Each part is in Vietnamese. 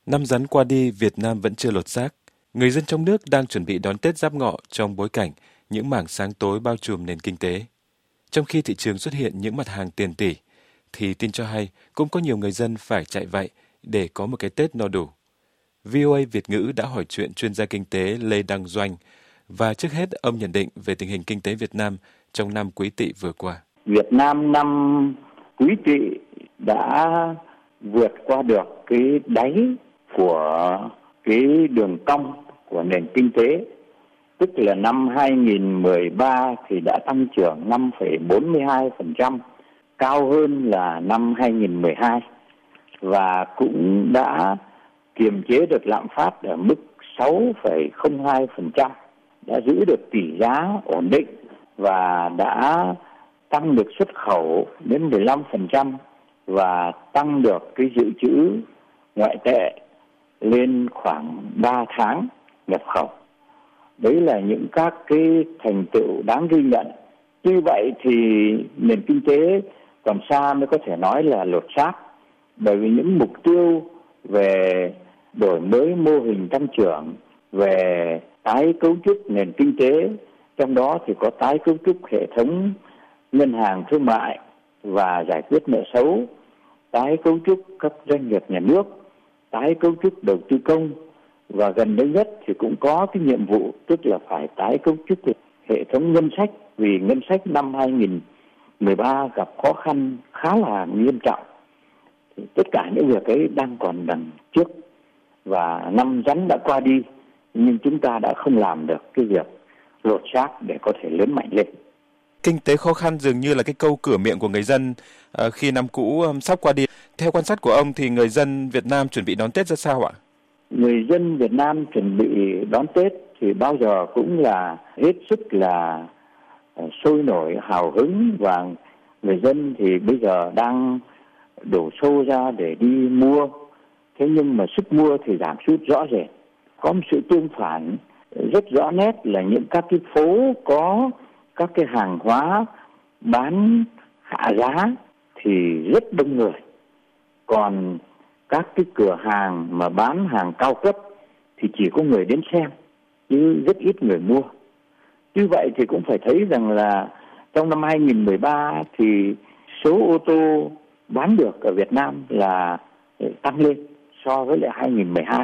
Năm Rắn qua đi, Việt Nam vẫn chưa lột xác. Người dân trong nước đang chuẩn bị đón Tết Giáp Ngọ trong bối cảnh những mảng sáng tối bao trùm nền kinh tế. Trong khi thị trường xuất hiện những mặt hàng tiền tỷ, thì tin cho hay cũng có nhiều người dân phải chạy vậy để có một cái Tết no đủ. VOA Việt ngữ đã hỏi chuyện chuyên gia kinh tế Lê Đăng Doanh và trước hết ông nhận định về tình hình kinh tế Việt Nam trong năm Quý Tỵ vừa qua. Việt Nam năm Quý Tỵ đã vượt qua được cái đáy của cái đường cong của nền kinh tế, tức là năm 2013 thì đã tăng trưởng 5,42%, cao hơn là năm 2012 và cũng đã kiềm chế được lạm phát ở mức 6,02%, đã giữ được tỷ giá ổn định và đã tăng được xuất khẩu đến 15% và tăng được cái dự trữ ngoại tệ lên khoảng 3 tháng nhập khẩu. Đấy là những các cái thành tựu đáng ghi nhận. Như vậy thì nền kinh tế còn xa mới có thể nói là lột xác, bởi vì những mục tiêu về đổi mới mô hình tăng trưởng, về tái cấu trúc nền kinh tế, trong đó thì có tái cấu trúc hệ thống ngân hàng thương mại và giải quyết nợ xấu, tái cấu trúc các doanh nghiệp nhà nước, tái cấu trúc đầu tư công, và gần đây nhất thì cũng có cái nhiệm vụ tức là phải tái cấu trúc hệ thống ngân sách, vì ngân sách năm 2013 gặp khó khăn khá là nghiêm trọng. Thì tất cả những việc ấy đang còn đằng trước và năm Rắn đã qua đi, nhưng chúng ta đã không làm được cái việc lột xác để có thể lớn mạnh lên. Kinh tế khó khăn dường như là cái câu cửa miệng của người dân khi năm cũ sắp qua đi. Theo quan sát của ông thì người dân Việt Nam chuẩn bị đón Tết ra sao ạ? Người dân Việt Nam chuẩn bị đón Tết thì bao giờ cũng là hết sức là sôi nổi, hào hứng, và người dân thì bây giờ đang đổ xô ra để đi mua. Thế nhưng mà sức mua thì giảm sút rõ rệt. Có một sự tương phản rất rõ nét là những các cái phố có các cái hàng hóa bán hạ giá thì rất đông người. Còn các cái cửa hàng mà bán hàng cao cấp thì chỉ có người đến xem, chứ rất ít người mua. Như vậy thì cũng phải thấy rằng là trong năm 2013 thì số ô tô bán được ở Việt Nam là tăng lên so với lại 2012,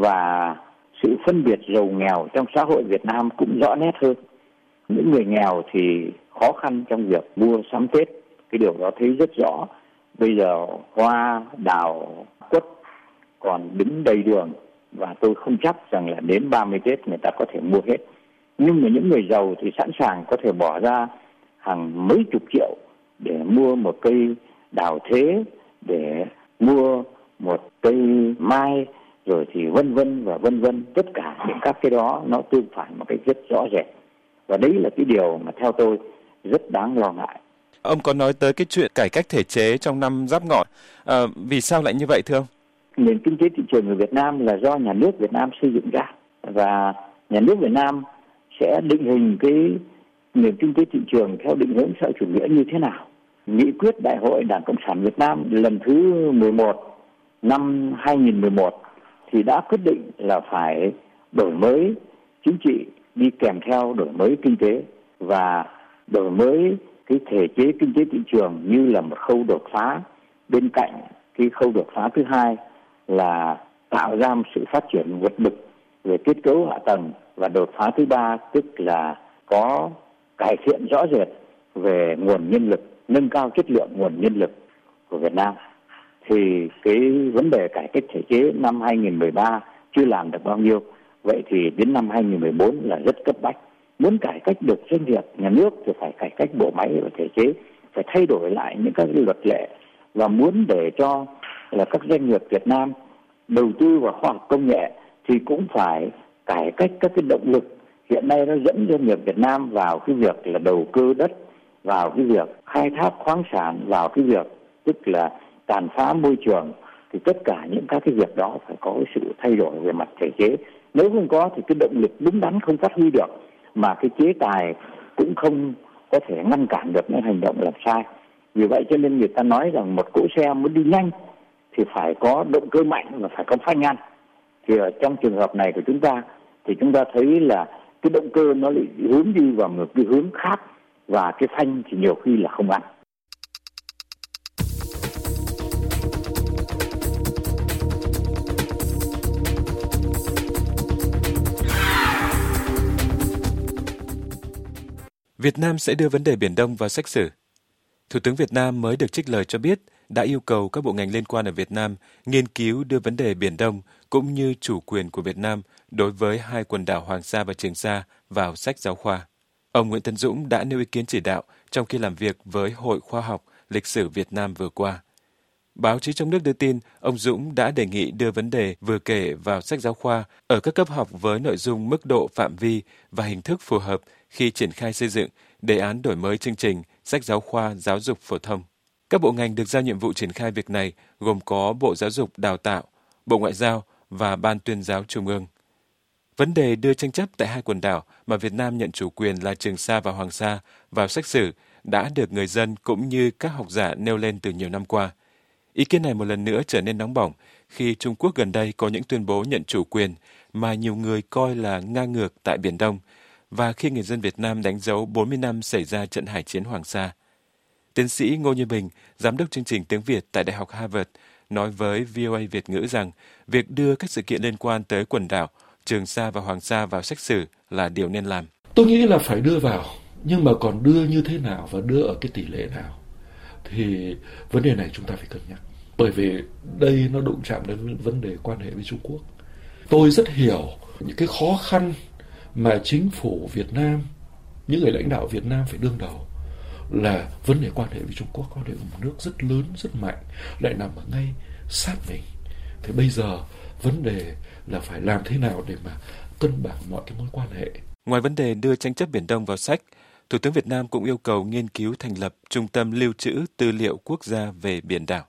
và sự phân biệt giàu nghèo trong xã hội Việt Nam cũng rõ nét hơn. Những người nghèo thì khó khăn trong việc mua sắm Tết, cái điều đó thấy rất rõ. Bây giờ hoa, đào, quất còn đứng đầy đường, và tôi không chắc rằng là đến 30 Tết người ta có thể mua hết. Nhưng mà những người giàu thì sẵn sàng có thể bỏ ra hàng mấy chục triệu để mua một cây đào thế, để mua một cây mai, rồi thì vân vân và vân vân. Tất cả những các cái đó nó tương phản một cách rất rõ rệt. Và đấy là cái điều mà theo tôi rất đáng lo ngại. Ông có nói tới cái chuyện cải cách thể chế trong năm Giáp Ngọ. Vì sao lại như vậy thưa ông? Nền kinh tế thị trường của Việt Nam là do nhà nước Việt Nam xây dựng ra, và nhà nước Việt Nam sẽ định hình cái nền kinh tế thị trường theo định hướng xã hội chủ nghĩa như thế nào. Nghị quyết Đại hội Đảng Cộng sản Việt Nam lần thứ 11 năm 2011 thì đã quyết định là phải đổi mới chính trị đi kèm theo đổi mới kinh tế, và đổi mới cái thể chế kinh tế thị trường như là một khâu đột phá. Bên cạnh cái khâu đột phá thứ hai là tạo ra một sự phát triển vượt bậc về kết cấu hạ tầng, và đột phá thứ ba tức là có cải thiện rõ rệt về nguồn nhân lực, nâng cao chất lượng nguồn nhân lực của Việt Nam. Thì cái vấn đề cải cách thể chế năm 2013 chưa làm được bao nhiêu, vậy thì đến năm 2014 là rất cấp bách. Muốn cải cách được doanh nghiệp, nhà nước thì phải cải cách bộ máy và thể chế, phải thay đổi lại những các luật lệ, và muốn để cho là các doanh nghiệp Việt Nam đầu tư vào khoa học công nghệ thì cũng phải cải cách các cái động lực hiện nay nó dẫn doanh nghiệp Việt Nam vào cái việc là đầu cơ đất, vào cái việc khai thác khoáng sản, vào cái việc tức là tàn phá môi trường. Thì tất cả những các cái việc đó phải có cái sự thay đổi về mặt thể chế. Nếu không có thì cái động lực đúng đắn không phát huy được, mà cái chế tài cũng không có thể ngăn cản được những hành động làm sai. Vì vậy cho nên người ta nói rằng một cỗ xe muốn đi nhanh thì phải có động cơ mạnh và phải có phanh ngăn. Thì ở trong trường hợp này của chúng ta thì chúng ta thấy là cái động cơ nó lại hướng đi vào một cái hướng khác, và cái phanh thì nhiều khi là không ăn. Việt Nam sẽ đưa vấn đề Biển Đông vào sách sử. Thủ tướng Việt Nam mới được trích lời cho biết đã yêu cầu các bộ ngành liên quan ở Việt Nam nghiên cứu đưa vấn đề Biển Đông cũng như chủ quyền của Việt Nam đối với hai quần đảo Hoàng Sa và Trường Sa vào sách giáo khoa. Ông Nguyễn Tấn Dũng đã nêu ý kiến chỉ đạo trong khi làm việc với Hội Khoa học Lịch sử Việt Nam vừa qua. Báo chí trong nước đưa tin, ông Dũng đã đề nghị đưa vấn đề vừa kể vào sách giáo khoa ở các cấp học với nội dung, mức độ, phạm vi và hình thức phù hợp khi triển khai xây dựng đề án đổi mới chương trình sách giáo khoa giáo dục phổ thông. Các bộ ngành được giao nhiệm vụ triển khai việc này gồm có Bộ Giáo dục Đào tạo, Bộ Ngoại giao và Ban Tuyên giáo Trung ương. Vấn đề đưa tranh chấp tại hai quần đảo mà Việt Nam nhận chủ quyền là Trường Sa và Hoàng Sa vào sách sử đã được người dân cũng như các học giả nêu lên từ nhiều năm qua. Ý kiến này một lần nữa trở nên nóng bỏng khi Trung Quốc gần đây có những tuyên bố nhận chủ quyền mà nhiều người coi là ngang ngược tại Biển Đông, và khi người dân Việt Nam đánh dấu 40 năm xảy ra trận hải chiến Hoàng Sa. Tiến sĩ Ngô Như Bình, giám đốc chương trình tiếng Việt tại Đại học Harvard, nói với VOA Việt ngữ rằng việc đưa các sự kiện liên quan tới quần đảo Trường Sa và Hoàng Sa vào sách sử là điều nên làm. Tôi nghĩ là phải đưa vào, nhưng mà còn đưa như thế nào và đưa ở cái tỷ lệ nào thì vấn đề này chúng ta phải cân nhắc. Bởi vì đây nó đụng chạm đến vấn đề quan hệ với Trung Quốc. Tôi rất hiểu những cái khó khăn mà chính phủ Việt Nam, những người lãnh đạo Việt Nam phải đương đầu là vấn đề quan hệ với Trung Quốc, quan hệ với một nước rất lớn, rất mạnh, lại nằm ở ngay sát mình. Thì bây giờ vấn đề là phải làm thế nào để mà cân bằng mọi cái mối quan hệ. Ngoài vấn đề đưa tranh chấp Biển Đông vào sách, Thủ tướng Việt Nam cũng yêu cầu nghiên cứu thành lập Trung tâm Lưu trữ Tư liệu Quốc gia về biển đảo.